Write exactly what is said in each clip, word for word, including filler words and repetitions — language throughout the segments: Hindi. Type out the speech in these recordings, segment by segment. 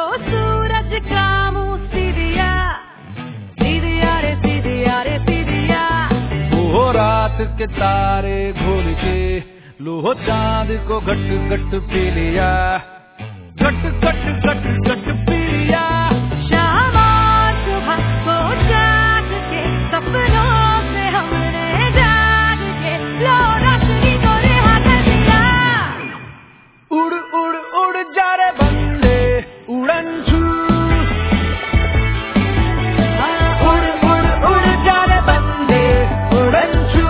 सूरज का मुंह सीधिया सीधिया रे सीधिया रे सीधिया। वो रात के तारे घोल के लो चांद को घट घट पी लिया, घट घट घट घट पी लिया। शाम और सुबह को जाग के सपनों से हमने जाग के लो रोशनी को रिहा कर दिया। उड़ उड़ उड़ जा रे बंदे उड़न छू, उड़ उड़ उड़ जा रे बंदे उड़न छू।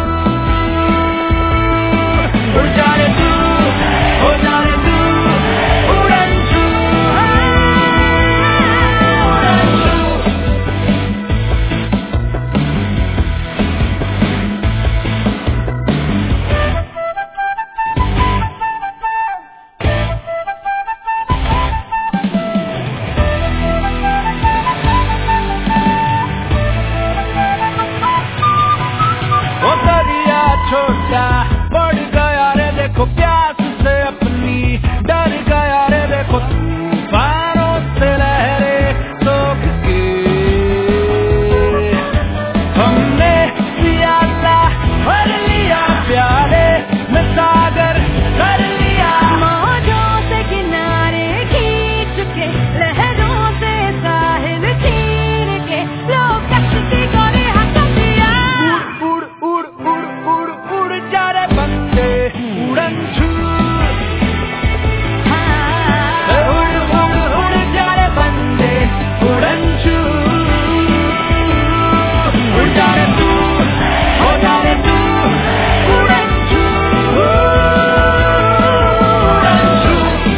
उड़ जा रे तू, हो जा रे तू उड़न छू, उड़न छू। ओ दरिया छोटा बढ़ गया रे देखो प्यास से अपनी, डर गया रे देखो तूफानों से लहरें सोख के। हमने प्याला भर लिया प्याले में सागर कर लिया। मौजों से किनारे खींच के लहरों से साहिल चीर के लो कश्ती को रिहा कर दिया। उड़ उड़ उड़ उड़ उड़ जा रे बंदे उड़न छू, उड़ उड़ उड़ जा रे बंदे उड़न छू। उड़ जा रे तू, हो जा रे तू उड़न छू, उड़न छू।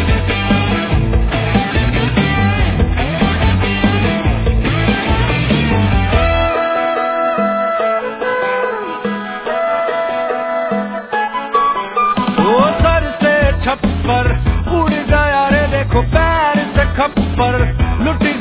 ओ सर से छप्पर उड़ गया रे देखो पैर से खप्पर लुट